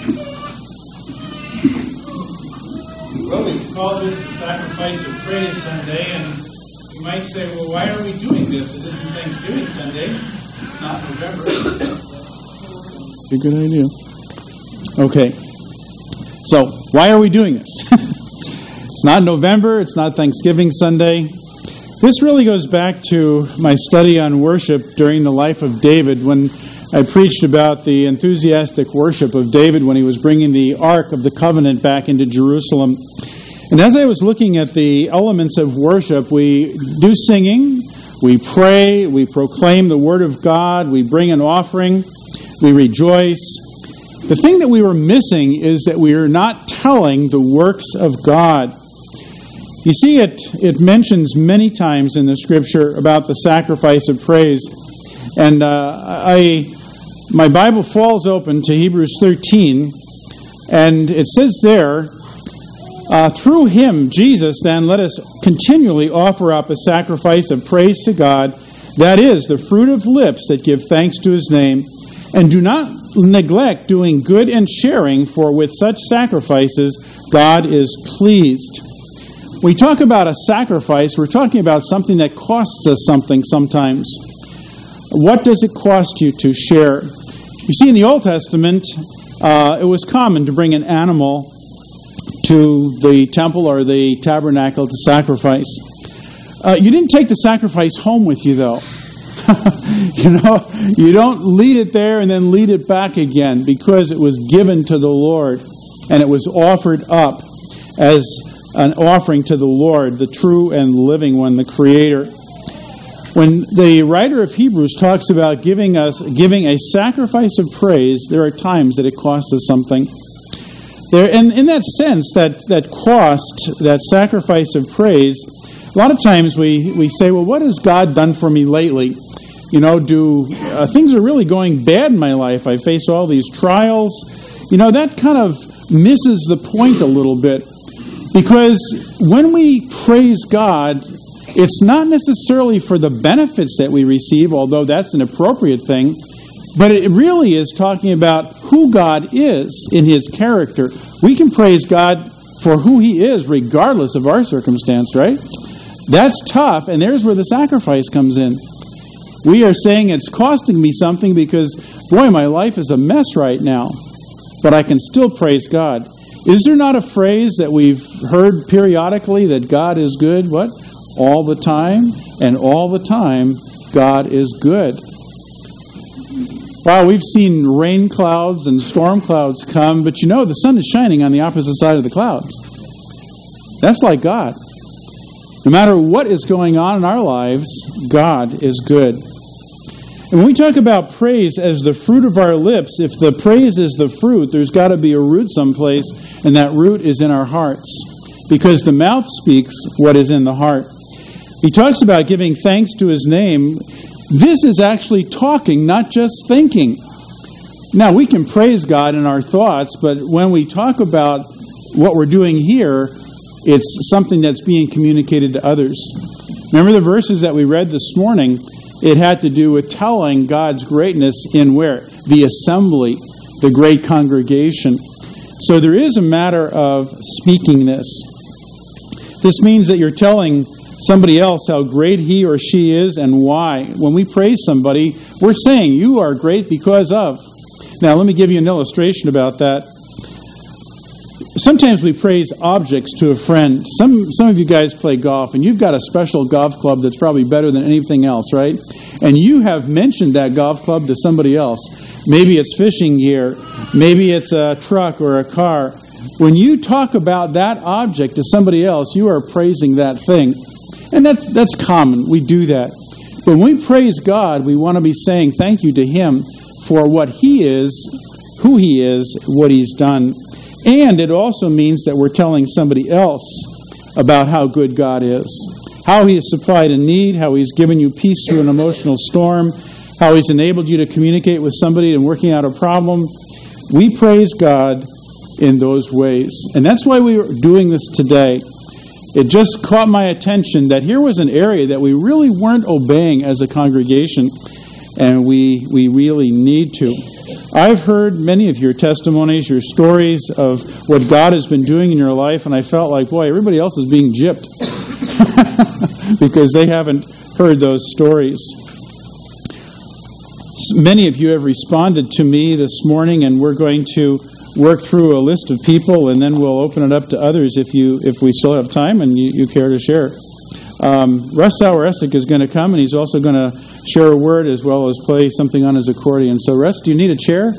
Well, we call this the Sacrifice of Praise Sunday, and you might say, well, why are we doing this? It isn't Thanksgiving Sunday. It's not November. A good idea. Okay. So, why are we doing this? It's not November. It's not Thanksgiving Sunday. This really goes back to my study on worship during the life of David, when I preached about the enthusiastic worship of David when he was bringing the Ark of the Covenant back into Jerusalem. And as I was looking at the elements of worship, we do singing, we pray, we proclaim the Word of God, we bring an offering, we rejoice. The thing that we were missing is that we are not telling the works of God. You see, it mentions many times in the Scripture about the sacrifice of praise. And my Bible falls open to Hebrews 13, and it says there, through him, Jesus, then, let us continually offer up a sacrifice of praise to God, that is, the fruit of lips that give thanks to his name, and do not neglect doing good and sharing, for with such sacrifices God is pleased. When we talk about a sacrifice, we're talking about something that costs us something sometimes. What does it cost you to share? You see, in the Old Testament, it was common to bring an animal to the temple or the tabernacle to sacrifice. You didn't take the sacrifice home with you, though. You don't lead it there and then lead it back again, because it was given to the Lord and it was offered up as an offering to the Lord, the true and living one, the Creator. When the writer of Hebrews talks about giving a sacrifice of praise, there are times that it costs us something. And in that sense, that cost, that sacrifice of praise, a lot of times we say, well, what has God done for me lately? Things are really going bad in my life. I face all these trials. That kind of misses the point a little bit. Because when we praise God, it's not necessarily for the benefits that we receive, although that's an appropriate thing, but it really is talking about who God is in his character. We can praise God for who he is regardless of our circumstance, right? That's tough, and there's where the sacrifice comes in. We are saying it's costing me something because, boy, my life is a mess right now, but I can still praise God. Is there not a phrase that we've heard periodically that God is good? What? All the time, and all the time, God is good. Wow, we've seen rain clouds and storm clouds come, but the sun is shining on the opposite side of the clouds. That's like God. No matter what is going on in our lives, God is good. And when we talk about praise as the fruit of our lips, if the praise is the fruit, there's got to be a root someplace, and that root is in our hearts. Because the mouth speaks what is in the heart. He talks about giving thanks to his name. This is actually talking, not just thinking. Now, we can praise God in our thoughts, but when we talk about what we're doing here, it's something that's being communicated to others. Remember the verses that we read this morning? It had to do with telling God's greatness in where? The assembly, the great congregation. So there is a matter of speaking this. This means that you're telling somebody else how great he or she is and why. When we praise somebody, we're saying, you are great because of. Now, let me give you an illustration about that. Sometimes we praise objects to a friend. Some of you guys play golf, and you've got a special golf club that's probably better than anything else, right? And you have mentioned that golf club to somebody else. Maybe it's fishing gear. Maybe it's a truck or a car. When you talk about that object to somebody else, you are praising that thing. And that's common. We do that. But when we praise God, we want to be saying thank you to him for what he is, who he is, what he's done. And it also means that we're telling somebody else about how good God is, how he has supplied a need, how he's given you peace through an emotional storm, how he's enabled you to communicate with somebody and working out a problem. We praise God in those ways. And that's why we are doing this today. It just caught my attention that here was an area that we really weren't obeying as a congregation, and we really need to. I've heard many of your testimonies, your stories of what God has been doing in your life, and I felt like, boy, everybody else is being gypped because they haven't heard those stories. Many of you have responded to me this morning, and we're going to work through a list of people, and then we'll open it up to others if we still have time and you care to share. Russ Sauer-Essig is going to come, and he's also going to share a word as well as play something on his accordion. So, Russ, do you need a chair?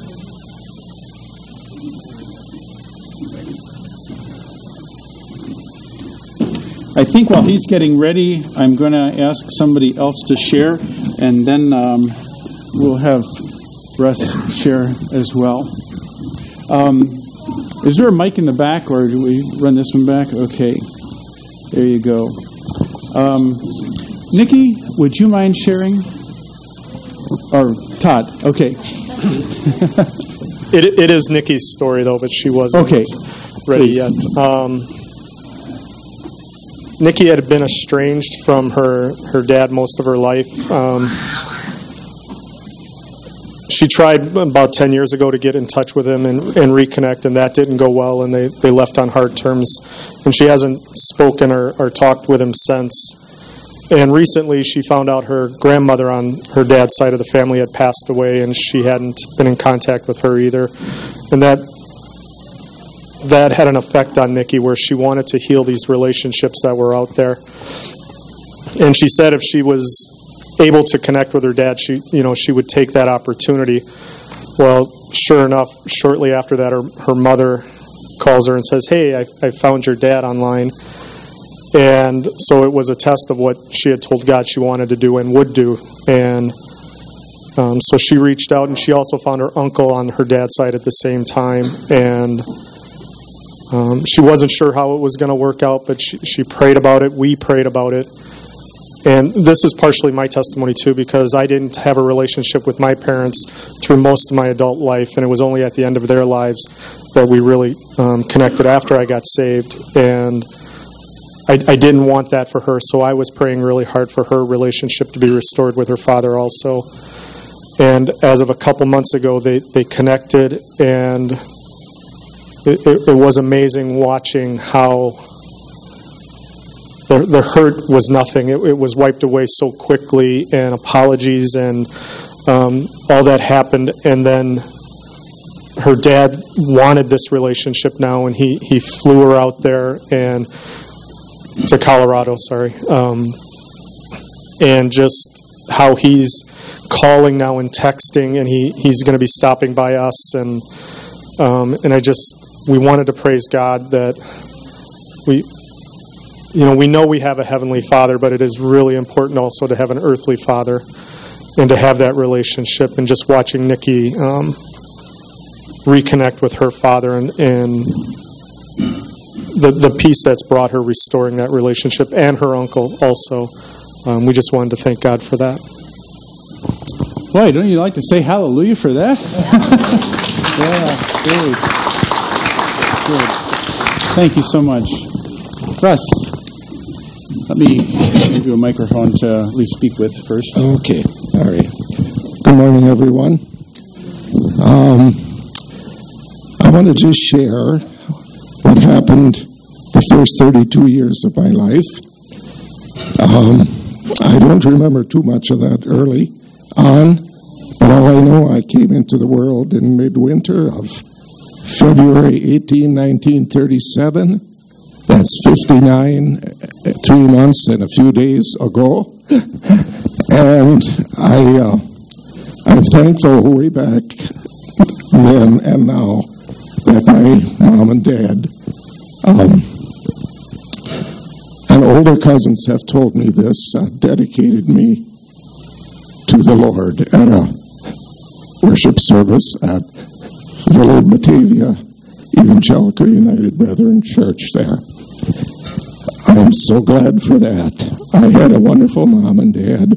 I think while he's getting ready, I'm going to ask somebody else to share, and then we'll have Russ share as well. Is there a mic in the back, or do we run this one back? Okay. There you go. Nikki, would you mind sharing? Or Todd? Okay. It is Nikki's story, though, but she wasn't ready yet. Nikki had been estranged from her dad most of her life. She tried about 10 years ago to get in touch with him and reconnect, and that didn't go well, and they left on hard terms. And she hasn't spoken or talked with him since. And recently she found out her grandmother on her dad's side of the family had passed away, and she hadn't been in contact with her either. And that had an effect on Nikki, where she wanted to heal these relationships that were out there. And she said if she was able to connect with her dad, she would take that opportunity. Well, sure enough, shortly after that, her mother calls her and says, "Hey, I found your dad online." And so it was a test of what she had told God she wanted to do and would do. And so she reached out, and she also found her uncle on her dad's side at the same time. And she wasn't sure how it was going to work out, but she prayed about it. We prayed about it. And this is partially my testimony, too, because I didn't have a relationship with my parents through most of my adult life, and it was only at the end of their lives that we really connected after I got saved. And I didn't want that for her, so I was praying really hard for her relationship to be restored with her father also. And as of a couple months ago, they connected, and it was amazing watching how the hurt was nothing. It was wiped away so quickly, and apologies and all that happened. And then her dad wanted this relationship now, and he flew her out there and to Colorado, and just how he's calling now and texting, and he's going to be stopping by us, and we wanted to praise God that we know we have a heavenly Father, but it is really important also to have an earthly Father and to have that relationship. And just watching Nikki reconnect with her father and the peace that's brought her, restoring that relationship, and her uncle also. We just wanted to thank God for that. Boy, don't you like to say hallelujah for that? Yeah, good. Thank you so much. Russ, let me give you a microphone to at least speak with first. Okay, all right. Good morning, everyone. I want to just share what happened the first 32 years of my life. I don't remember too much of that early on, but all I know, I came into the world in midwinter of February 18, 1937. That's 59, 3 months and a few days ago. And I'm thankful way back then and now that my mom and dad and older cousins have told me this, dedicated me to the Lord at a worship service at Little Batavia Evangelical United Brethren Church there. I'm so glad for that. I had a wonderful mom and dad.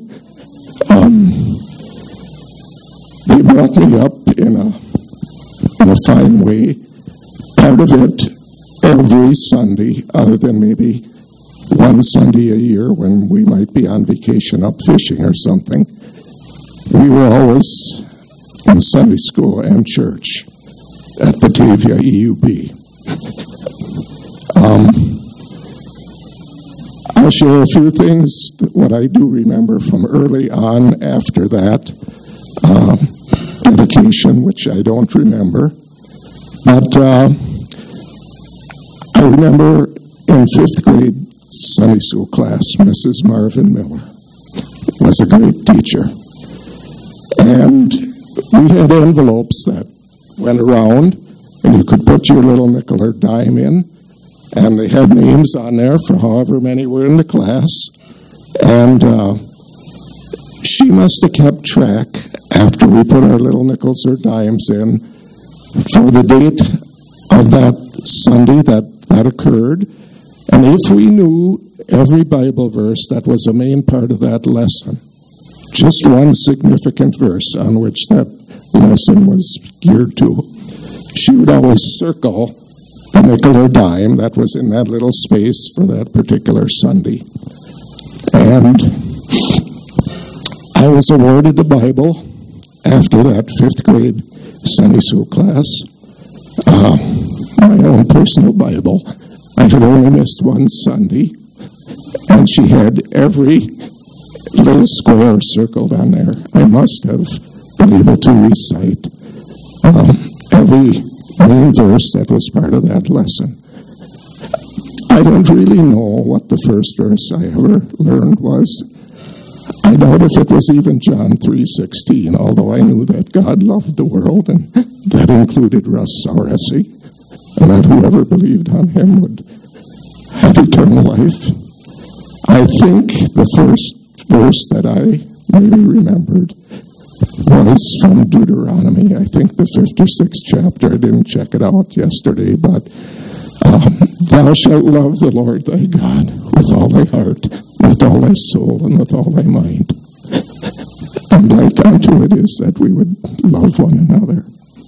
They brought me up in a fine way. Part of it every Sunday, other than maybe one Sunday a year when we might be on vacation up fishing or something. We were always in Sunday school and church at Batavia EUB. I'll share a few things, what I do remember from early on after that dedication, which I don't remember. But I remember in 5th grade Sunday school class, Mrs. Marvin Miller was a great teacher. And we had envelopes that went around, and you could put your little nickel or dime in, and they had names on there for however many were in the class. And she must have kept track after we put our little nickels or dimes in for the date of that Sunday that occurred. And if we knew every Bible verse that was a main part of that lesson, just one significant verse on which that lesson was geared to, she would always circle the nickel or dime that was in that little space for that particular Sunday. And I was awarded a Bible after that 5th grade Sunday school class, my own personal Bible. I had only missed one Sunday, and she had every little square circled on there. I must have been able to recite every main verse that was part of that lesson. I don't really know what the first verse I ever learned was. I doubt if it was even John 3:16, although I knew that God loved the world, and that included Russ Sauressi, and that whoever believed on him would have eternal life. I think the first verse that I really remembered was from Deuteronomy. I think the 56th chapter. I didn't check it out yesterday, but thou shalt love the Lord thy God with all thy heart, with all thy soul, and with all thy mind. And like unto it is that we would love one another.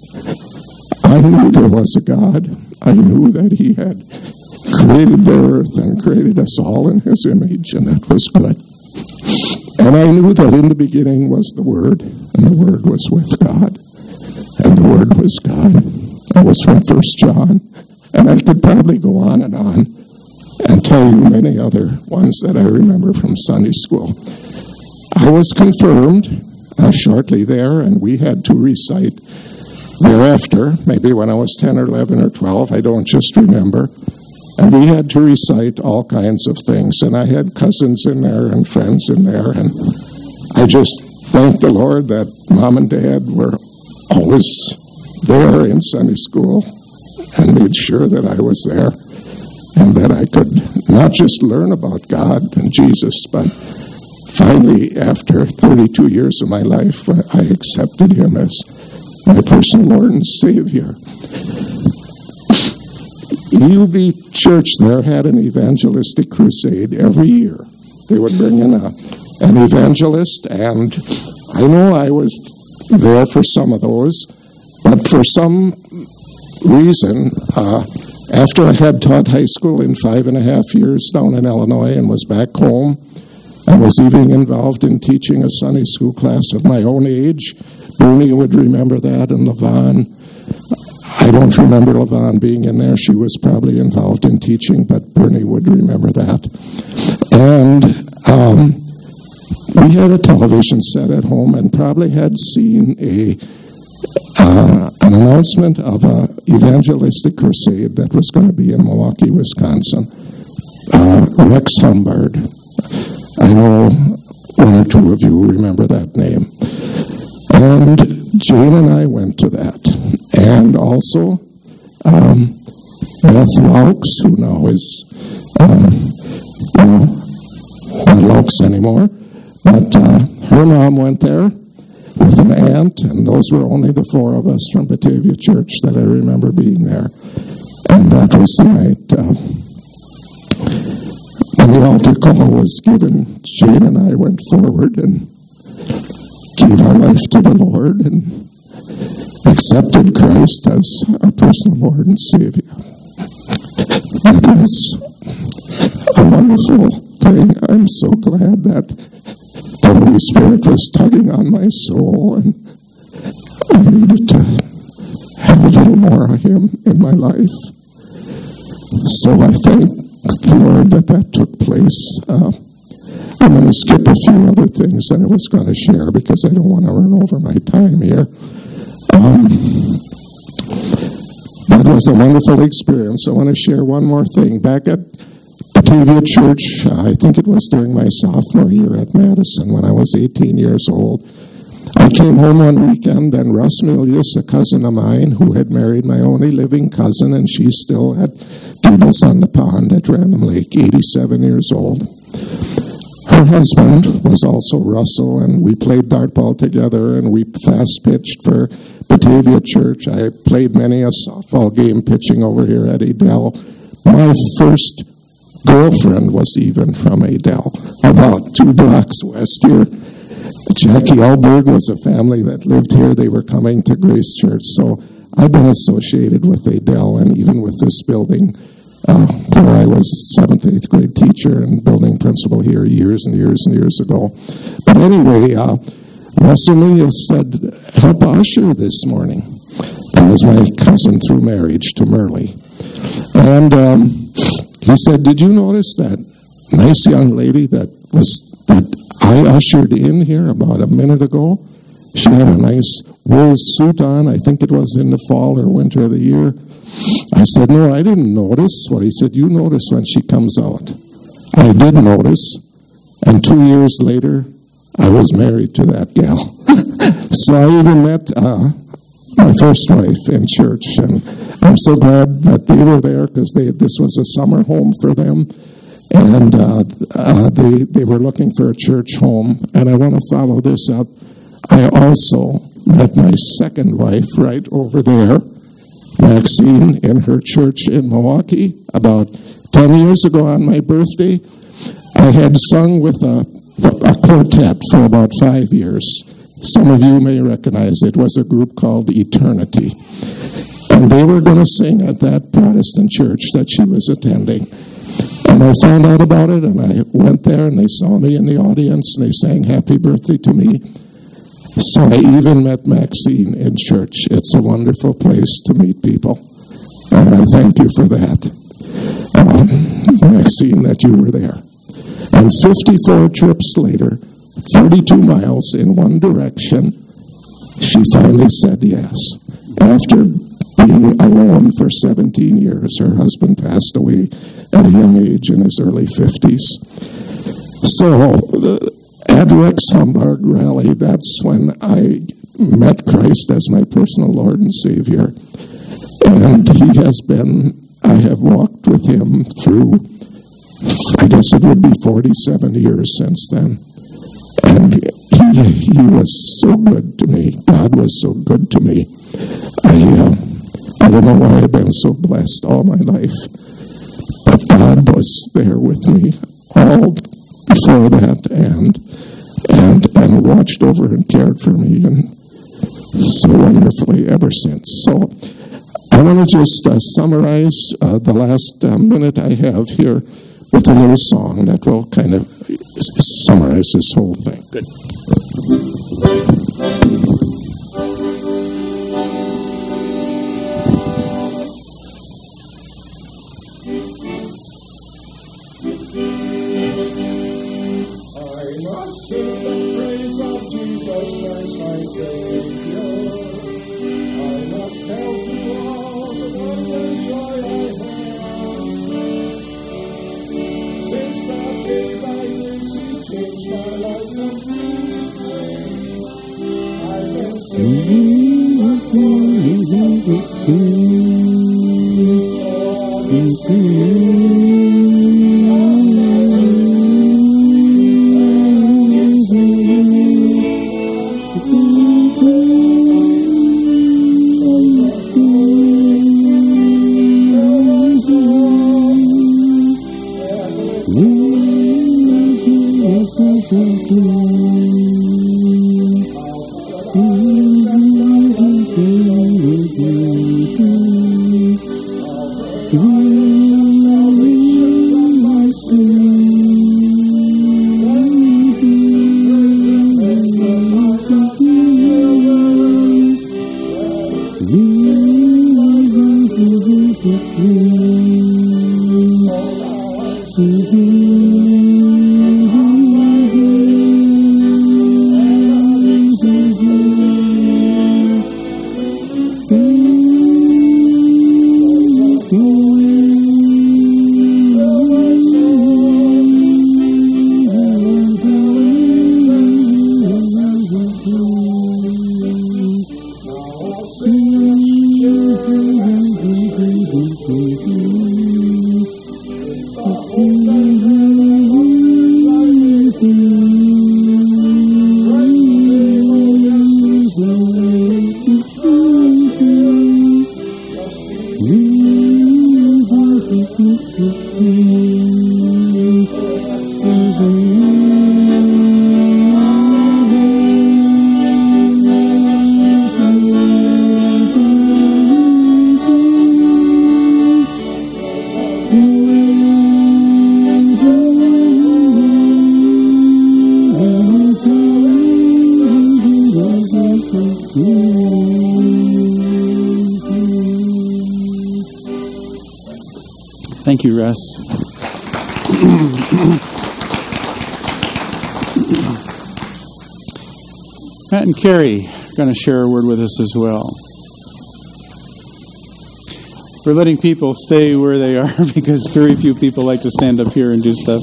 I knew there was a God. I knew that he had created the earth and created us all in his image, and that was good. And I knew that in the beginning was the Word, and the Word was with God, and the Word was God. That was from 1 John. And I could probably go on and tell you many other ones that I remember from Sunday school. I was confirmed shortly there, and we had to recite thereafter, maybe when I was 10 or 11 or 12, I don't just remember. And we had to recite all kinds of things. And I had cousins in there and friends in there. And I just thank the Lord that Mom and Dad were always there in Sunday school and made sure that I was there and that I could not just learn about God and Jesus, but finally, after 32 years of my life, I accepted him as my personal Lord and Savior. EUB Church there had an evangelistic crusade every year. They would bring in an evangelist, and I know I was there for some of those, but for some reason, after I had taught high school in 5.5 years down in Illinois and was back home, I was even involved in teaching a Sunday school class of my own age. Bernie would remember that, and LaVon. I don't remember LaVon being in there. She was probably involved in teaching, but Bernie would remember that. And we had a television set at home and probably had seen an announcement of an evangelistic crusade that was going to be in Milwaukee, Wisconsin. Rex Humbard. I know one or two of you remember that name. And Jane and I went to that. And also, Beth Laux, who now is, not Laux anymore, but her mom went there with an aunt, and those were only the four of us from Batavia Church that I remember being there. And that was the night when the altar call was given. Jane and I went forward and gave our life to the Lord and accepted Christ as our personal Lord and Savior. That was a wonderful thing. I'm so glad that the Holy Spirit was tugging on my soul and I needed to have a little more of Him in my life. So I thank the Lord that took place. I'm going to skip a few other things that I was going to share because I don't want to run over my time here. That was a wonderful experience. I want to share one more thing. Back at Batavia Church, I think it was during my sophomore year at Madison when I was 18 years old, I came home one weekend, and Russ Milius, a cousin of mine who had married my only living cousin, and she's still at Gables on the Pond at Random Lake, 87 years old. Her husband was also Russell, and we played dartball together, and we fast pitched for Batavia Church. I played many a softball game pitching over here at Adel. My first girlfriend was even from Adel, about 2 blocks west here. Jackie Alberg was a family that lived here. They were coming to Grace Church. So I've been associated with Adel and even with this building where I was 7th, 8th grade teacher and building principal here years and years and years ago. But anyway, Russell Milius said, help usher this morning. That was my cousin through marriage to Merle. And he said, did you notice that nice young lady that I ushered in here about a minute ago? She had a nice wool suit on. I think it was in the fall or winter of the year. I said, no, I didn't notice. Well, he said, you notice when she comes out. I did notice. And 2 years later, I was married to that gal. So I even met my first wife in church. And I'm so glad that they were there because this was a summer home for them. And they were looking for a church home. And I want to follow this up. I also met my second wife right over there, Maxine, in her church in Milwaukee. About 10 years ago on my birthday, I had sung with a quartet for about 5 years. Some of you may recognize it. It was a group called Eternity. And they were going to sing at that Protestant church that she was attending. And I found out about it, and I went there, and they saw me in the audience, and they sang happy birthday to me. So I even met Maxine in church. It's a wonderful place to meet people. And I thank you for that, Maxine, that you were there. And 54 trips later, 42 miles in one direction, she finally said yes. After being alone for 17 years, her husband passed away at a young age in his early 50s. So at Rex Humbard Rally, that's when I met Christ as my personal Lord and Savior. And I have walked with him through, I guess it would be 47 years since then. And he was so good to me. God was so good to me. I don't know why I've been so blessed all my life. But God was there with me all before that and watched over and cared for me and so wonderfully ever since. So I want to just summarize the last minute I have here with a little song that will kind of summarize this whole thing. Good. Thank you, Russ. Matt and Carrie are going to share a word with us as well. We're letting people stay where they are because very few people like to stand up here and do stuff.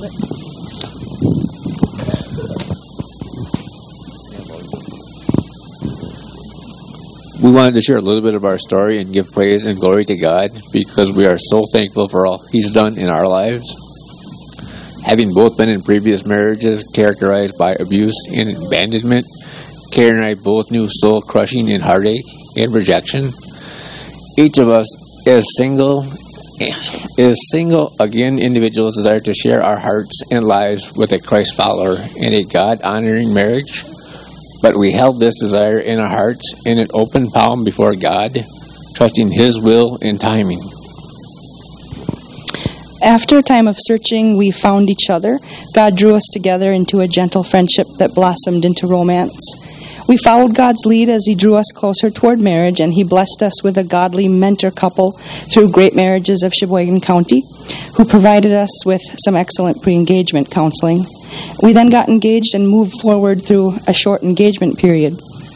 We wanted to share a little bit of our story and give praise and glory to God because we are so thankful for all He's done in our lives. Having both been in previous marriages characterized by abuse and abandonment, Carrie and I both knew soul-crushing and heartache and rejection. Each of us is single again individuals desire to share our hearts and lives with a Christ follower in a God-honoring marriage. But we held this desire in our hearts in an open palm before God, trusting His will and timing. After a time of searching, we found each other. God drew us together into a gentle friendship that blossomed into romance. We followed God's lead as He drew us closer toward marriage, and He blessed us with a godly mentor couple through Great Marriages of Sheboygan County, who provided us with some excellent pre-engagement counseling. We then got engaged and moved forward through a short engagement period.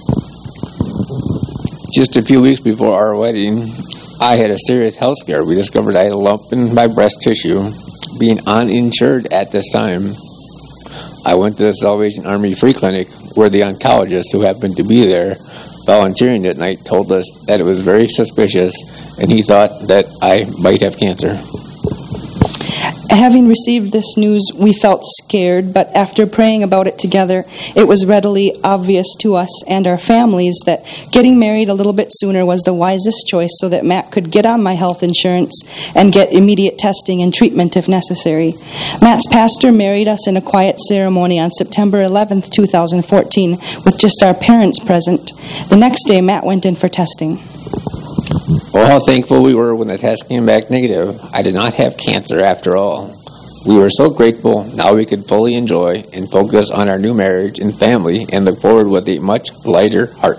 Just a few weeks before our wedding, I had a serious health scare. We discovered I had a lump in my breast tissue, being uninsured at this time. I went to the Salvation Army Free Clinic, where the oncologist who happened to be there volunteering that night told us that it was very suspicious, and he thought that I might have cancer. Having received this news, we felt scared, but after praying about it together, it was readily obvious to us and our families that getting married a little bit sooner was the wisest choice so that Matt could get on my health insurance and get immediate testing and treatment if necessary. Matt's pastor married us in a quiet ceremony on September 11th, 2014, with just our parents present. The next day, Matt went in for testing. Oh, how thankful we were when the test came back negative. I did not have cancer after all. We were so grateful now we could fully enjoy and focus on our new marriage and family and look forward with a much lighter heart.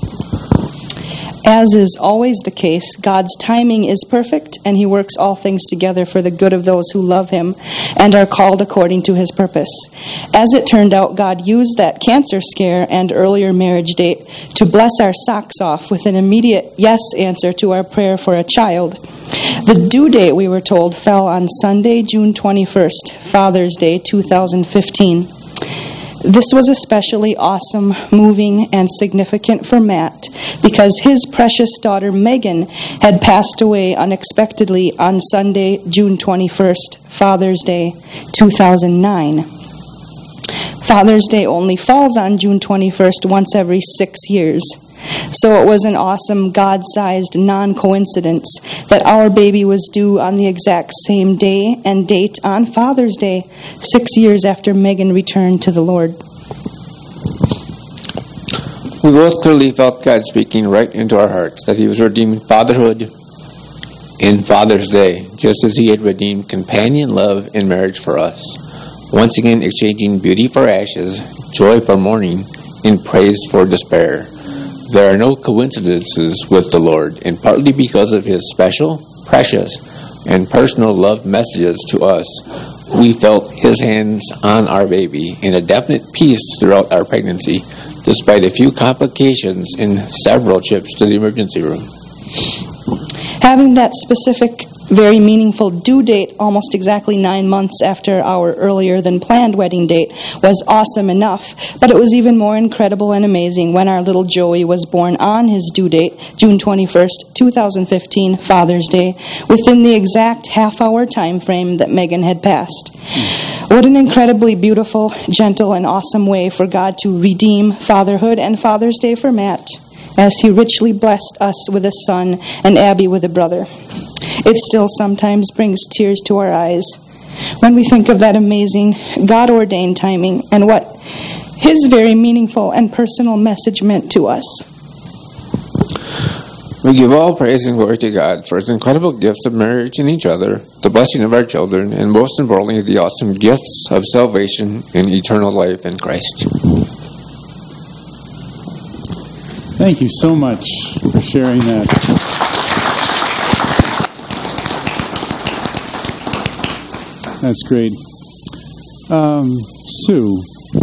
As is always the case, God's timing is perfect, and He works all things together for the good of those who love Him and are called according to His purpose. As it turned out, God used that cancer scare and earlier marriage date to bless our socks off with an immediate yes answer to our prayer for a child. The due date, we were told, fell on Sunday, June 21st, Father's Day, 2015. This was especially awesome, moving, and significant for Matt because his precious daughter Megan had passed away unexpectedly on Sunday, June 21st, Father's Day, 2009. Father's Day only falls on June 21st once every 6 years. So it was an awesome, God-sized non-coincidence that our baby was due on the exact same day and date on Father's Day, 6 years after Megan returned to the Lord. We both clearly felt God speaking right into our hearts that He was redeeming fatherhood in Father's Day, just as He had redeemed companion love in marriage for us, once again exchanging beauty for ashes, joy for mourning, and praise for despair. There are no coincidences with the Lord, and partly because of His special, precious, and personal love messages to us, we felt His hands on our baby and a definite peace throughout our pregnancy, despite a few complications and several trips to the emergency room. Having that specific, very meaningful due date almost exactly 9 months after our earlier than planned wedding date was awesome enough, but it was even more incredible and amazing when our little Joey was born on his due date, June 21st, 2015, Father's Day, within the exact half-hour time frame that Megan had passed. What an incredibly beautiful, gentle, and awesome way for God to redeem fatherhood and Father's Day for Matt, as He richly blessed us with a son and Abby with a brother. It still sometimes brings tears to our eyes when we think of that amazing, God-ordained timing and what His very meaningful and personal message meant to us. We give all praise and glory to God for His incredible gifts of marriage in each other, the blessing of our children, and most importantly, the awesome gifts of salvation and eternal life in Christ. Thank you so much for sharing that. That's great. Sue,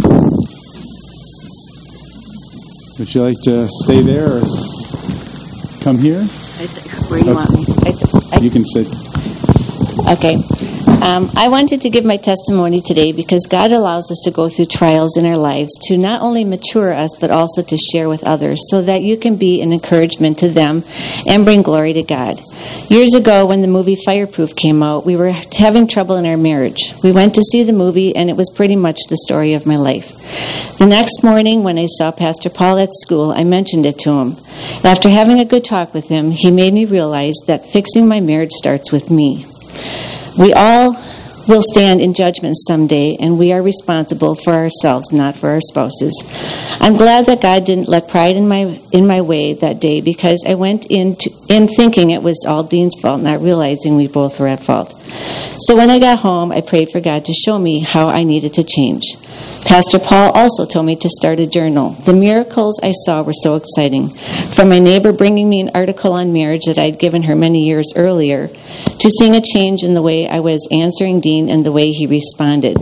would you like to stay there or come here? Where do you want me? You can sit. Okay. I wanted to give my testimony today because God allows us to go through trials in our lives to not only mature us, but also to share with others so that you can be an encouragement to them and bring glory to God. Years ago, when the movie Fireproof came out, we were having trouble in our marriage. We went to see the movie, and it was pretty much the story of my life. The next morning, when I saw Pastor Paul at school, I mentioned it to him. After having a good talk with him, he made me realize that fixing my marriage starts with me. We all will stand in judgment someday, and we are responsible for ourselves, not for our spouses. I'm glad that God didn't let pride in my way that day, because I went in thinking it was all Dean's fault, not realizing we both were at fault. So when I got home, I prayed for God to show me how I needed to change. Pastor Paul also told me to start a journal. The miracles I saw were so exciting. From my neighbor bringing me an article on marriage that I'd given her many years earlier, to seeing a change in the way I was answering Dean and the way he responded.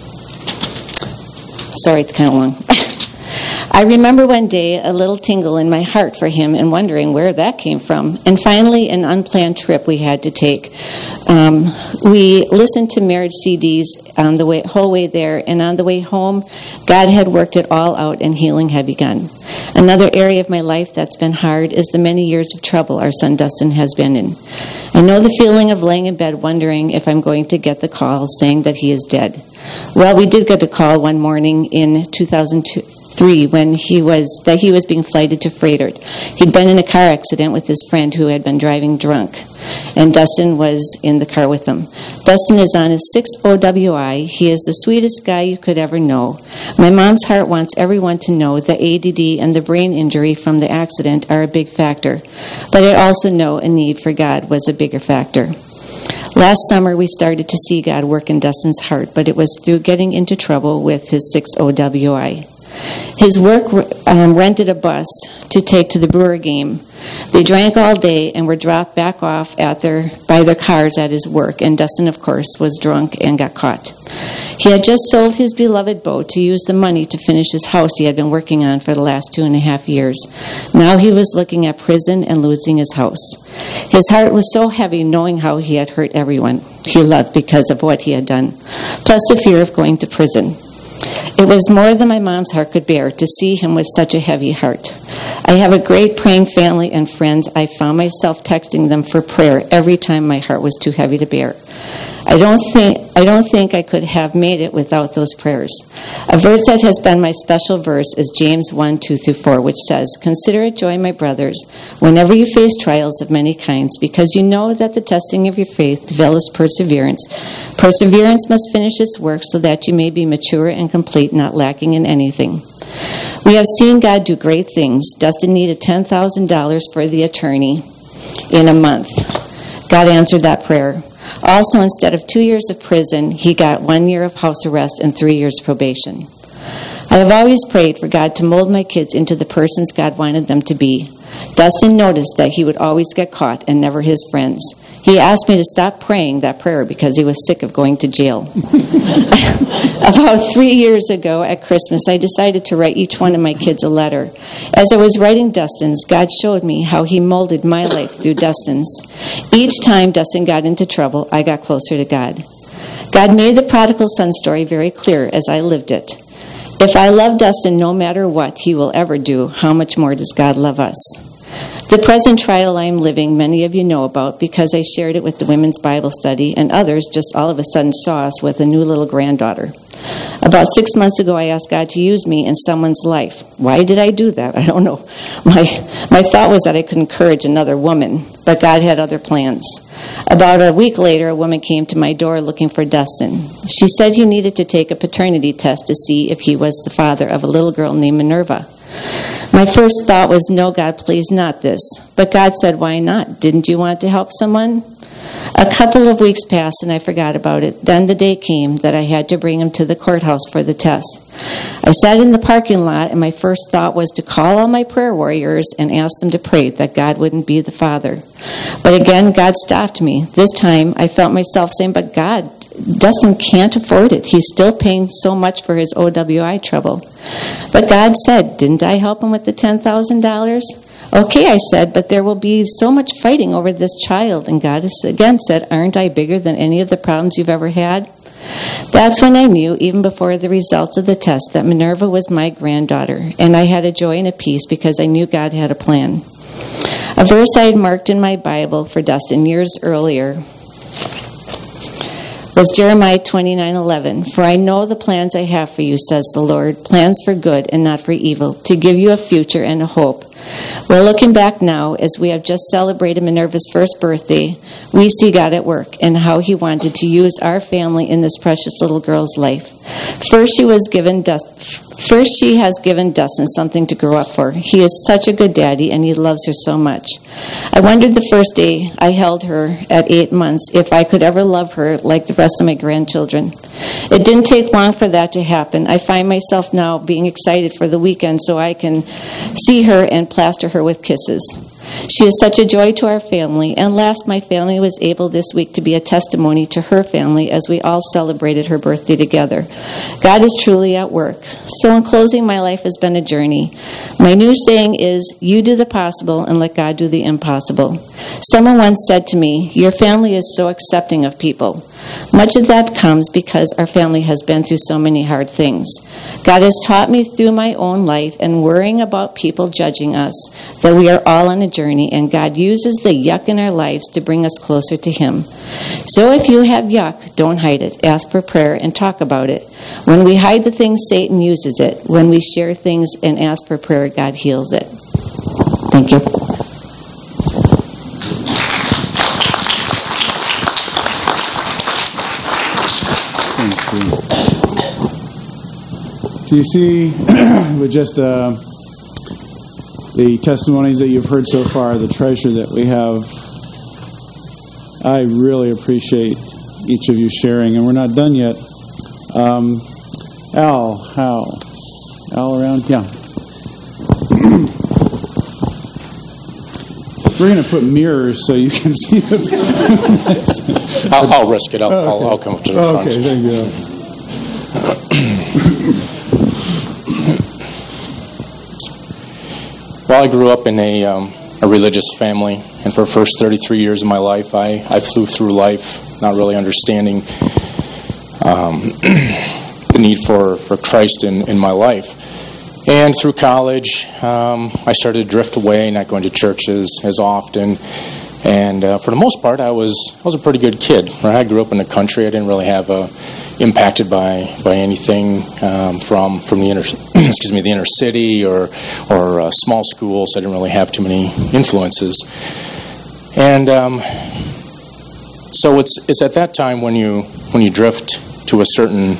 Sorry, it's kind of long. I remember one day a little tingle in my heart for him and wondering where that came from. And finally, an unplanned trip we had to take. We listened to marriage CDs on the whole way there, and on the way home, God had worked it all out and healing had begun. Another area of my life that's been hard is the many years of trouble our son Dustin has been in. I know the feeling of laying in bed wondering if I'm going to get the call saying that he is dead. Well, we did get a call one morning in 2003 when he was being flighted to Freighted. He'd been in a car accident with his friend who had been driving drunk, and Dustin was in the car with him. Dustin is on his 6th OWI. He is the sweetest guy you could ever know. My mom's heart wants everyone to know the ADD and the brain injury from the accident are a big factor, but I also know a need for God was a bigger factor. Last summer, we started to see God work in Dustin's heart, but it was through getting into trouble with his 6th OWI. His work rented a bus to take to the Brewer game. They drank all day and were dropped back off by their cars at his work, and Dustin, of course, was drunk and got caught. He had just sold his beloved boat to use the money to finish his house he had been working on for the last 2.5 years. Now he was looking at prison and losing his house. His heart was so heavy knowing how he had hurt everyone he loved because of what he had done, plus the fear of going to prison. It was more than my mom's heart could bear to see him with such a heavy heart. I have a great praying family and friends. I found myself texting them for prayer every time my heart was too heavy to bear. I don't think I could have made it without those prayers. A verse that has been my special verse is James 1:2-4, which says, "Consider it joy, my brothers, whenever you face trials of many kinds, because you know that the testing of your faith develops perseverance. Perseverance must finish its work so that you may be mature and complete, not lacking in anything." We have seen God do great things. Dustin needed $10,000 for the attorney in a month. God answered that prayer. Also, instead of 2 years of prison, he got 1 year of house arrest and 3 years probation. I have always prayed for God to mold my kids into the persons God wanted them to be. Dustin noticed that he would always get caught and never his friends. He asked me to stop praying that prayer because he was sick of going to jail. About 3 years ago at Christmas, I decided to write each one of my kids a letter. As I was writing Dustin's, God showed me how he molded my life through Dustin's. Each time Dustin got into trouble, I got closer to God. God made the prodigal son story very clear as I lived it. If I love Dustin no matter what he will ever do, how much more does God love us? The present trial I am living, many of you know about because I shared it with the women's Bible study, and others just all of a sudden saw us with a new little granddaughter. About 6 months ago, I asked God to use me in someone's life. Why did I do that? I don't know. My thought was that I could encourage another woman, but God had other plans. About a week later, a woman came to my door looking for Dustin. She said he needed to take a paternity test to see if he was the father of a little girl named Minerva. My first thought was, no, God, please not this. But God said, why not? Didn't you want to help someone? A couple of weeks passed and I forgot about it. Then the day came that I had to bring him to the courthouse for the test. I sat in the parking lot and my first thought was to call all my prayer warriors and ask them to pray that God wouldn't be the father. But again, God stopped me. This time I felt myself saying, but God, Dustin can't afford it. He's still paying so much for his OWI trouble. But God said, didn't I help him with the $10,000? Okay, I said, but there will be so much fighting over this child. And God again said, aren't I bigger than any of the problems you've ever had? That's when I knew, even before the results of the test, that Minerva was my granddaughter. And I had a joy and a peace because I knew God had a plan. A verse I had marked in my Bible for Dustin years earlier was Jeremiah 29:11. For I know the plans I have for you, says the Lord, plans for good and not for evil, to give you a future and a hope. Well, looking back now, as we have just celebrated Minerva's first birthday, we see God at work and how He wanted to use our family in this precious little girl's life. First, she has given Dustin something to grow up for. He is such a good daddy, and he loves her so much. I wondered the first day I held her at 8 months if I could ever love her like the rest of my grandchildren. It didn't take long for that to happen. I find myself now being excited for the weekend so I can see her and plaster her with kisses. She is such a joy to our family, and last, my family was able this week to be a testimony to her family as we all celebrated her birthday together. God is truly at work. So in closing, my life has been a journey. My new saying is, you do the possible and let God do the impossible. Someone once said to me, your family is so accepting of people. Much of that comes because our family has been through so many hard things. God has taught me through my own life and worrying about people judging us that we are all on a journey, and God uses the yuck in our lives to bring us closer to Him. So if you have yuck, don't hide it. Ask for prayer and talk about it. When we hide the things, Satan uses it. When we share things and ask for prayer, God heals it. Thank you. Do you see, with just the testimonies that you've heard so far, the treasure that we have? I really appreciate each of you sharing, and we're not done yet. Al around? Yeah. We're going to put mirrors so you can see the I'll risk it. I'll come up to the front. Okay, thank you. Well, I grew up in a religious family, and for the first 33 years of my life, I flew through life not really understanding the need for Christ in my life. And through college, I started to drift away, not going to churches as often. And for the most part, I was a pretty good kid. Right? I grew up in the country. I didn't really have impacted by anything from the inner city or small schools. I didn't really have too many influences. And so it's at that time when you drift to a certain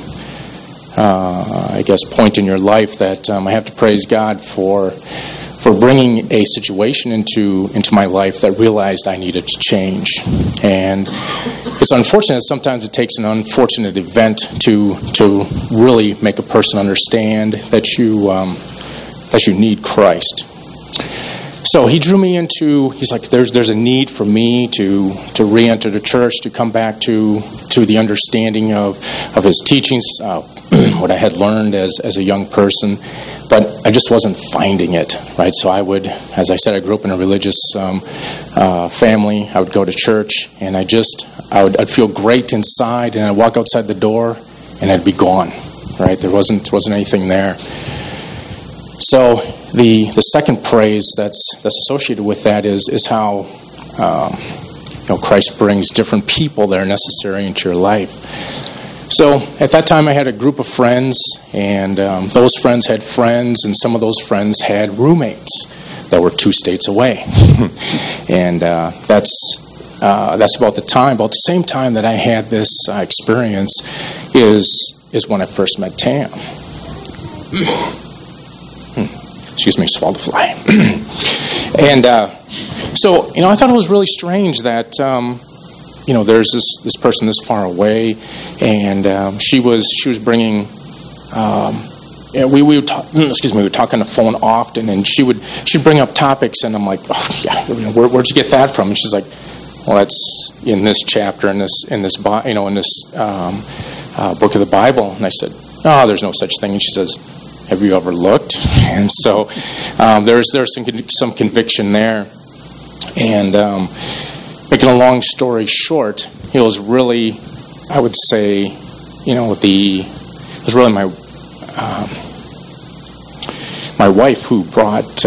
point in your life that I have to praise God for bringing a situation into my life that realized I needed to change. And it's unfortunate. Sometimes it takes an unfortunate event to really make a person understand that you need Christ. So he drew me into. He's like, there's a need for me to re-enter the church, to come back to the understanding of his teachings, what I had learned as a young person. But I just wasn't finding it, right? So I would, as I said, I grew up in a religious family. I would go to church, and I'd feel great inside, and I'd walk outside the door, and I'd be gone, right? There wasn't anything there. So the second praise that's associated with that is how Christ brings different people that are necessary into your life. So at that time I had a group of friends, and those friends had friends, and some of those friends had roommates that were 2 states away. And that's about the same time that I had this experience is when I first met Tam. Excuse me, swallowed a fly. And so, I thought it was really strange that, there's this person this far away, and she was bringing. We would talk on the phone often, and she'd bring up topics, and I'm like, oh yeah, where'd you get that from? And she's like, well, that's in this chapter, in this book of the Bible. And I said, oh, there's no such thing. And she says, have you ever looked? And so there's some conviction there. And making a long story short, it was really, I would say, it was really my wife who brought.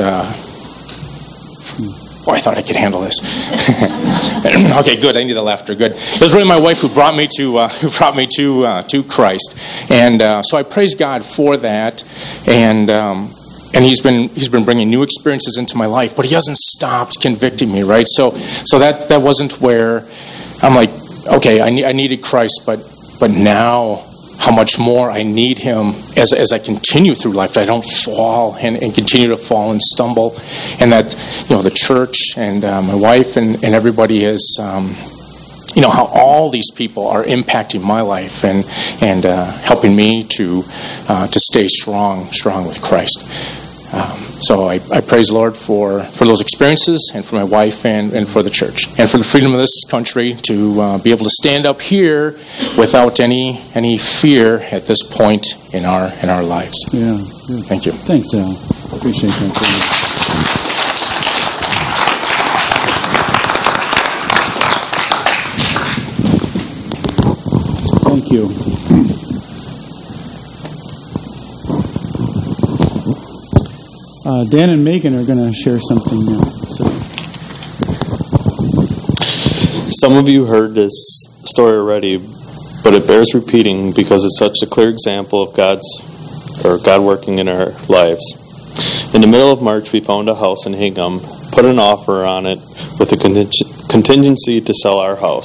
I thought I could handle this. Okay, good. I need the laughter. Good. It was really my wife who brought me to Christ, and so I praise God for that. And He's been bringing new experiences into my life, but He hasn't stopped convicting me. Right. So that wasn't where I'm like, okay, I needed Christ, but now, how much more I need Him as I continue through life, that I don't fall and continue to fall and stumble, and that the church and my wife and everybody is how all these people are impacting my life and helping me to stay strong with Christ. So I praise the Lord for those experiences, and for my wife and for the church, and for the freedom of this country to be able to stand up here without any fear at this point in our lives. Yeah. Thank you. Thanks, Al. Appreciate that. Thank you. Dan and Megan are going to share something now. So. Some of you heard this story already, but it bears repeating because it's such a clear example of God working in our lives. In the middle of March, we found a house in Hingham, put an offer on it with a contingency to sell our house.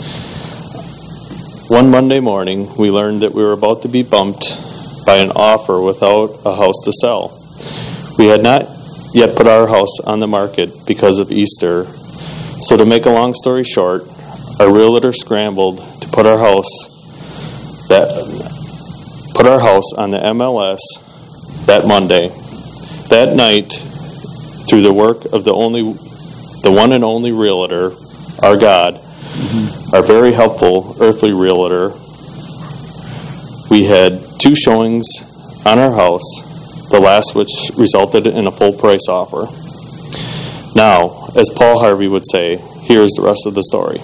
One Monday morning, we learned that we were about to be bumped by an offer without a house to sell. We had not yet put our house on the market because of Easter, so to make a long story short, our realtor scrambled to put our house on the MLS that Monday. That night, through the work of the one and only realtor, our God, our very helpful earthly realtor, we had 2 showings on our house, the last which resulted in a full price offer. Now, as Paul Harvey would say, here's the rest of the story.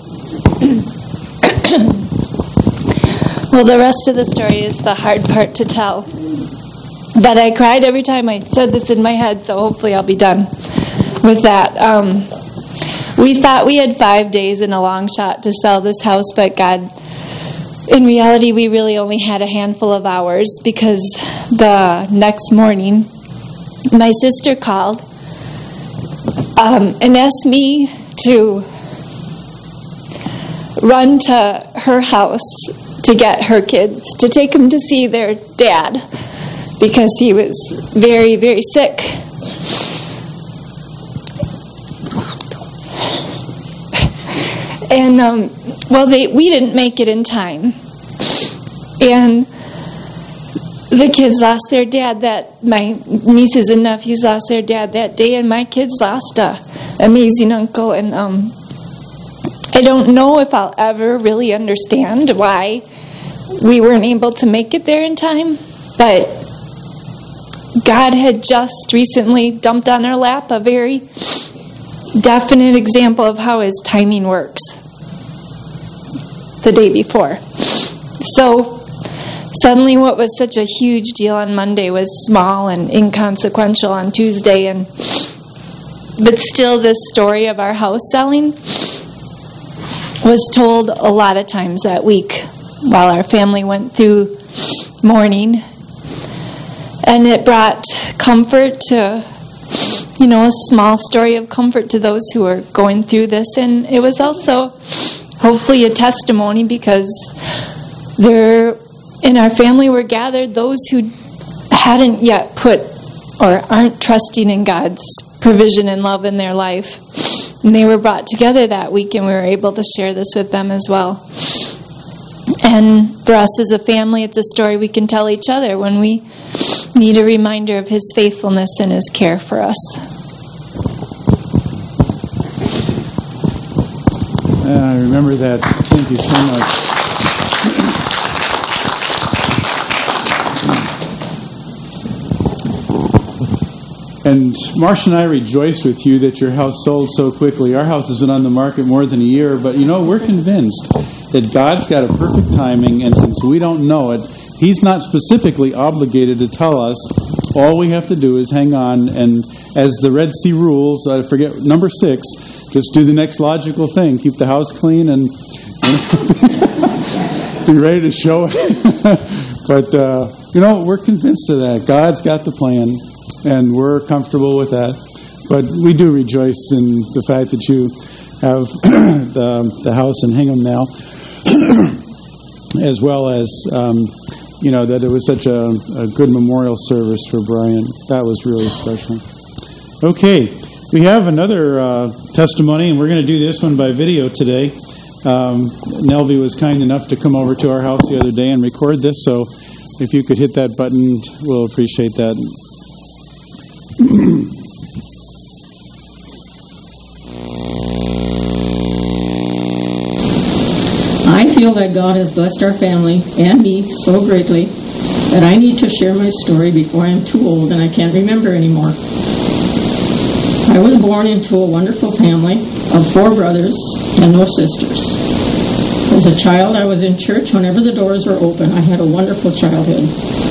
Well, the rest of the story is the hard part to tell. But I cried every time I said this in my head, so hopefully I'll be done with that. We thought we had 5 days and a long shot to sell this house, but God, in reality, we really only had a handful of hours, because the next morning, my sister called and asked me to run to her house to get her kids, to take them to see their dad, because he was very, very sick. And, we didn't make it in time. And the kids lost their dad my nieces and nephews lost their dad that day, and my kids lost an amazing uncle. And I don't know if I'll ever really understand why we weren't able to make it there in time, but God had just recently dumped on our lap a very definite example of how His timing works the day before. So suddenly what was such a huge deal on Monday was small and inconsequential on Tuesday. But still, this story of our house selling was told a lot of times that week while our family went through mourning. And it brought comfort to, a small story of comfort to those who are going through this. And it was also hopefully a testimony, because there in our family were gathered those who hadn't yet put or aren't trusting in God's provision and love in their life. And they were brought together that week, and we were able to share this with them as well. And for us as a family, it's a story we can tell each other when we need a reminder of His faithfulness and His care for us. I remember that. Thank you so much. And Marcia and I rejoice with you that your house sold so quickly. Our house has been on the market more than a year, but we're convinced that God's got a perfect timing, and since we don't know it, He's not specifically obligated to tell us. All we have to do is hang on, and as the Red Sea rules, I forget, number 6, just do the next logical thing. Keep the house clean and be ready to show it. But, we're convinced of that. God's got the plan, and we're comfortable with that. But we do rejoice in the fact that you have the house in Hingham now, as well as, that it was such a good memorial service for Brian. That was really special. Okay, we have another testimony, and we're going to do this one by video today. Nelvie was kind enough to come over to our house the other day and record this, so if you could hit that button, we'll appreciate that. I feel that God has blessed our family and me so greatly that I need to share my story before I am too old and I can't remember anymore. I was born into a wonderful family of 4 brothers and no sisters. As a child, I was in church whenever the doors were open. I had a wonderful childhood.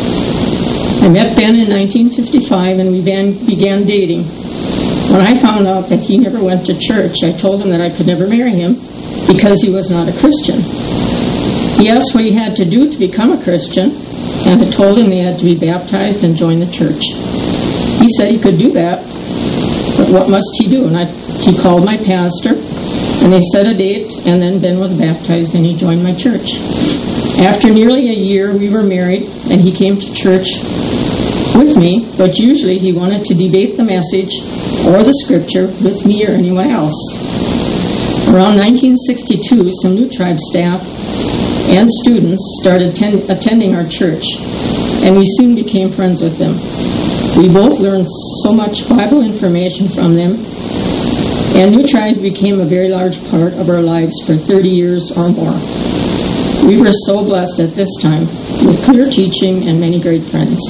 I met Ben in 1955 and we began dating. When I found out that he never went to church, I told him that I could never marry him because he was not a Christian. He asked what he had to do to become a Christian, and I told him he had to be baptized and join the church. He said he could do that, but what must he do? And he called my pastor, and they set a date, and then Ben was baptized and he joined my church. After nearly a year, we were married, and he came to church with me, but usually he wanted to debate the message or the scripture with me or anyone else. Around 1962, some New Tribe staff and students started attending our church, and we soon became friends with them. We both learned so much Bible information from them, and New Tribe became a very large part of our lives for 30 years or more. We were so blessed at this time with clear teaching and many great friends.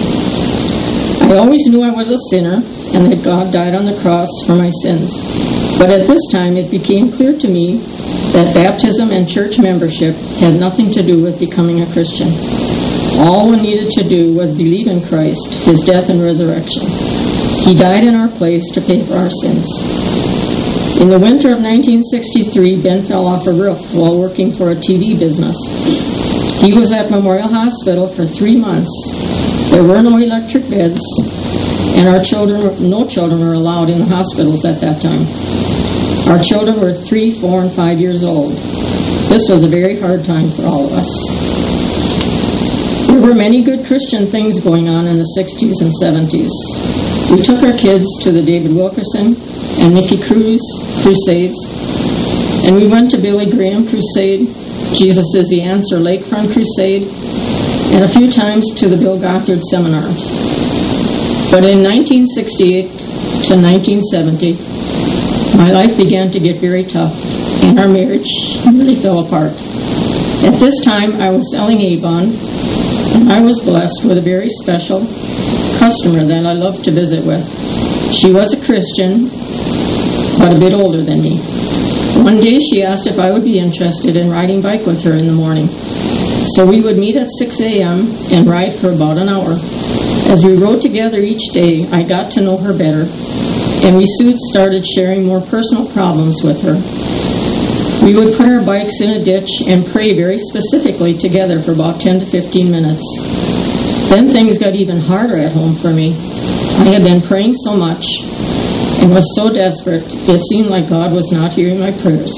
I always knew I was a sinner and that God died on the cross for my sins. But at this time, it became clear to me that baptism and church membership had nothing to do with becoming a Christian. All one needed to do was believe in Christ, His death and resurrection. He died in our place to pay for our sins. In the winter of 1963, Ben fell off a roof while working for a TV business. He was at Memorial Hospital for 3 months. There were no electric beds, and no children were allowed in the hospitals at that time. Our children were 3, 4, and 5 years old. This was a very hard time for all of us. There were many good Christian things going on in the 60s and 70s. We took our kids to the David Wilkerson and Nicky Cruz crusades, and we went to Billy Graham crusade, Jesus is the Answer Lakefront crusade, and a few times to the Bill Gothard seminars. But in 1968 to 1970, my life began to get very tough, and our marriage really fell apart. At this time, I was selling Avon, and I was blessed with a very special customer that I loved to visit with. She was a Christian, but a bit older than me. One day, she asked if I would be interested in riding bike with her in the morning. So we would meet at 6 a.m. and ride for about an hour. As we rode together each day, I got to know her better, and we soon started sharing more personal problems with her. We would put our bikes in a ditch and pray very specifically together for about 10 to 15 minutes. Then things got even harder at home for me. I had been praying so much and was so desperate, it seemed like God was not hearing my prayers.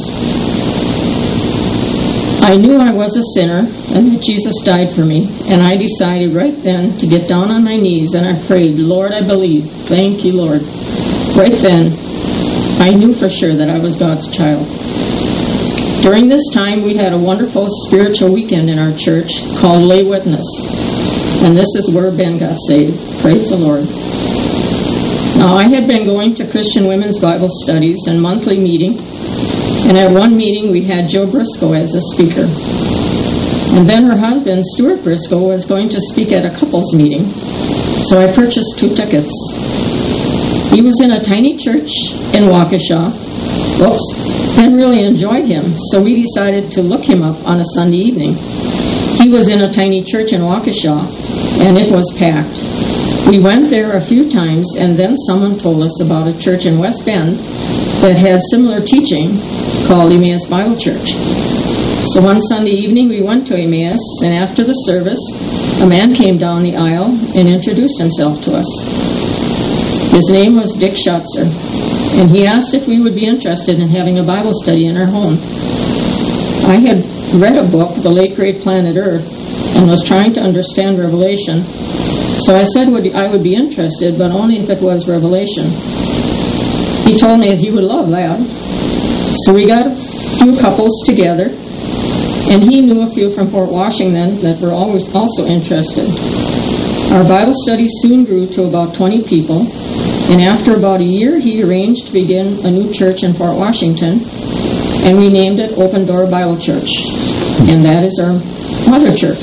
I knew I was a sinner and that Jesus died for me, and I decided right then to get down on my knees, and I prayed, Lord, I believe. Thank you, Lord. Right then, I knew for sure that I was God's child. During this time, we had a wonderful spiritual weekend in our church called Lay Witness. And this is where Ben got saved. Praise the Lord. Now, I had been going to Christian women's Bible studies and monthly meeting. And at one meeting, we had Joe Briscoe as a speaker. And then her husband, Stuart Briscoe, was going to speak at a couples meeting. So I purchased 2 tickets. He was in a tiny church in Waukesha. Ben really enjoyed him, so we decided to look him up on a Sunday evening. He was in a tiny church in Waukesha, and it was packed. We went there a few times, and then someone told us about a church in West Bend that had similar teaching called Emmaus Bible Church. So one Sunday evening we went to Emmaus, and after the service, a man came down the aisle and introduced himself to us. His name was Dick Schatzer, and he asked if we would be interested in having a Bible study in our home. I had read a book, The Late Great Planet Earth, and was trying to understand Revelation. So I said I would be interested, but only if it was Revelation. He told me that he would love that. So we got a few couples together, and he knew a few from Fort Washington that were always also interested. Our Bible study soon grew to about 20 people, and after about a year, he arranged to begin a new church in Fort Washington, and we named it Open Door Bible Church, and that is our mother church.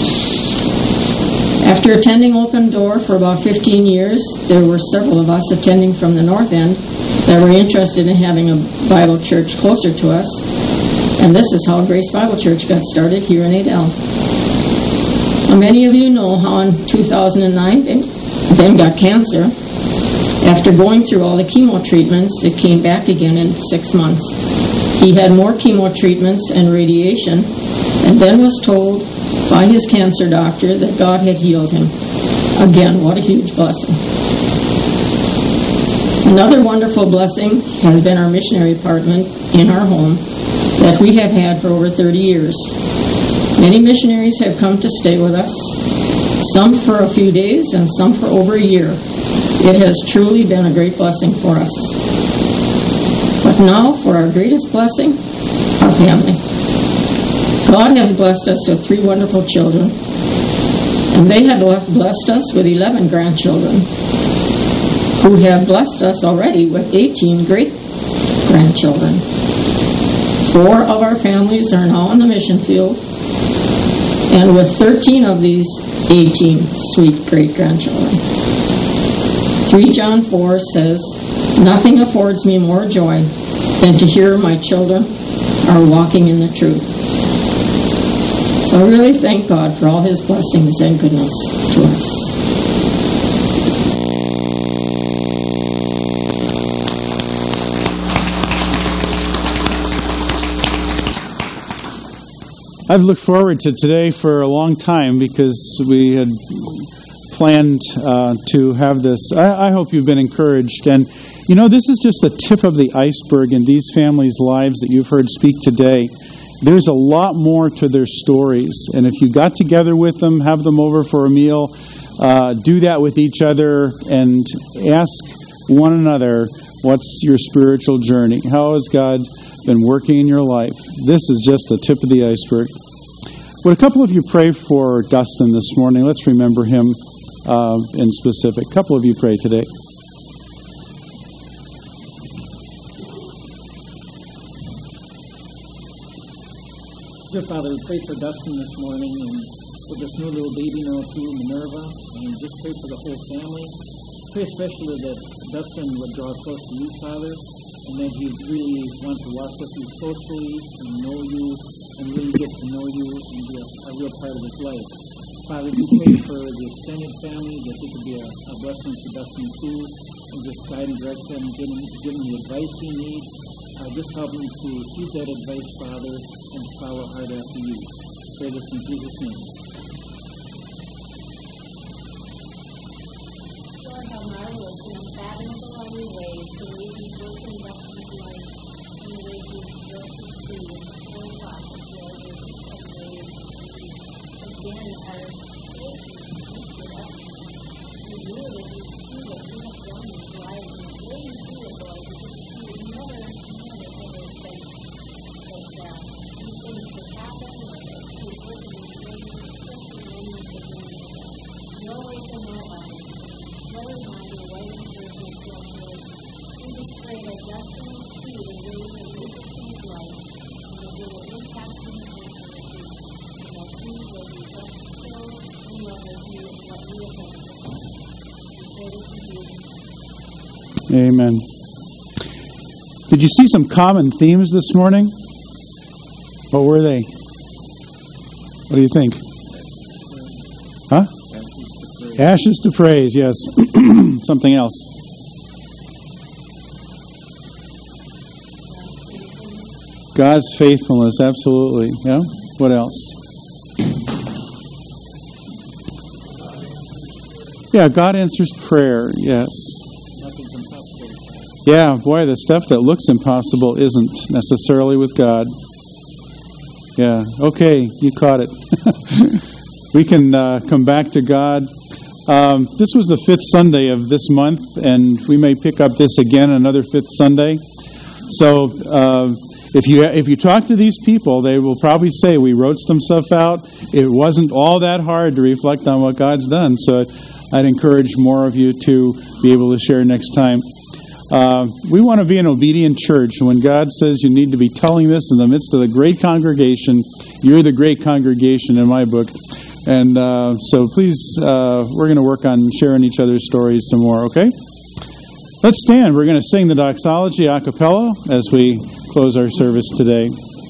After attending Open Door for about 15 years, there were several of us attending from the north end that were interested in having a Bible church closer to us, and this is how Grace Bible Church got started here in Adel. Now, many of you know how in 2009, Ben got cancer. After going through all the chemo treatments, it came back again in 6 months. He had more chemo treatments and radiation, and then was told by his cancer doctor that God had healed him. Again, what a huge blessing. Another wonderful blessing has been our missionary apartment in our home that we have had for over 30 years. Many missionaries have come to stay with us, some for a few days and some for over a year. It has truly been a great blessing for us. But now for our greatest blessing, our family. God has blessed us with 3 wonderful children, and they have blessed us with 11 grandchildren, who have blessed us already with 18 great-grandchildren. 4 of our families are now in the mission field, and with 13 of these 18 sweet great-grandchildren. 3 John 4 says, "Nothing affords me more joy than to hear my children are walking in the truth." So I really thank God for all his blessings and goodness to us. I've looked forward to today for a long time because we had planned to have this. I hope you've been encouraged. And, you know, this is just the tip of the iceberg in these families' lives that you've heard speak today. There's a lot more to their stories. And if you got together with them, have them over for a meal, do that with each other and ask one another, what's your spiritual journey? How has God been working in your life? This is just the tip of the iceberg. Would a couple of you pray for Dustin this morning? Let's remember him in specific. A couple of you pray today. Dear Father, we pray for Dustin this morning and for this new little baby now too, Minerva, and just pray for the whole family. Pray especially that Dustin would draw close to you, Father, and that he really want to walk with you closely and know you and really get to know you and be a real part of his life. Father, we pray for the extended family, that they could be a blessing to Dustin too, and just guide and direct him, give him the advice he needs. Just help him to heed that advice, Father, and follow hard after you. Pray this in Jesus' name. Lord, how marvelous and unfathomable are your ways, the way you work in Dustin's life, and the way you built his seed in the whole lot of builders and ways. Again, our faith is lifted up. We knew that you see what you have done in his life, and the way you do it, Lord, because you see that Dustin will see the way that we can change life, and that it will impact him and eternity, and that he will be just filled in love with you and what you have done for him. We pray this in Jesus' name. Amen. Did you see some common themes this morning? What were they? What do you think? Huh? Ashes to praise, yes. Something else. God's faithfulness, absolutely. Yeah. What else? Yeah, God answers prayer, yes. Yeah, boy, the stuff that looks impossible isn't necessarily with God. Yeah, okay, you caught it. We can come back to God. This was the 5th Sunday of this month, and we may pick up this again another 5th Sunday. So if you talk to these people, they will probably say, we wrote some stuff out. It wasn't all that hard to reflect on what God's done. So I'd encourage more of you to be able to share next time. We want to be an obedient church. When God says you need to be telling this in the midst of the great congregation, you're the great congregation in my book. And so please, we're going to work on sharing each other's stories some more, okay? Let's stand. We're going to sing the doxology a cappella as we close our service today.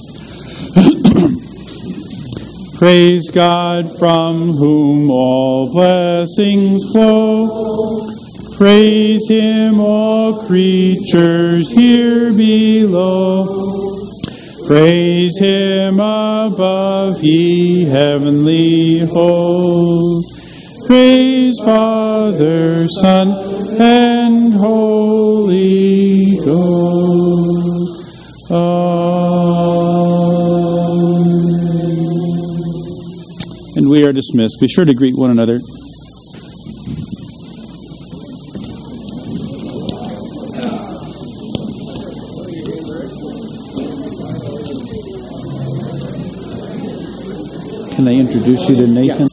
Praise God from whom all blessings flow. Praise Him, all creatures here below. Praise Him above, ye heavenly hosts. Praise Father, Son, and Holy Ghost. Amen. And we are dismissed. Be sure to greet one another. Can I introduce you to Nathan?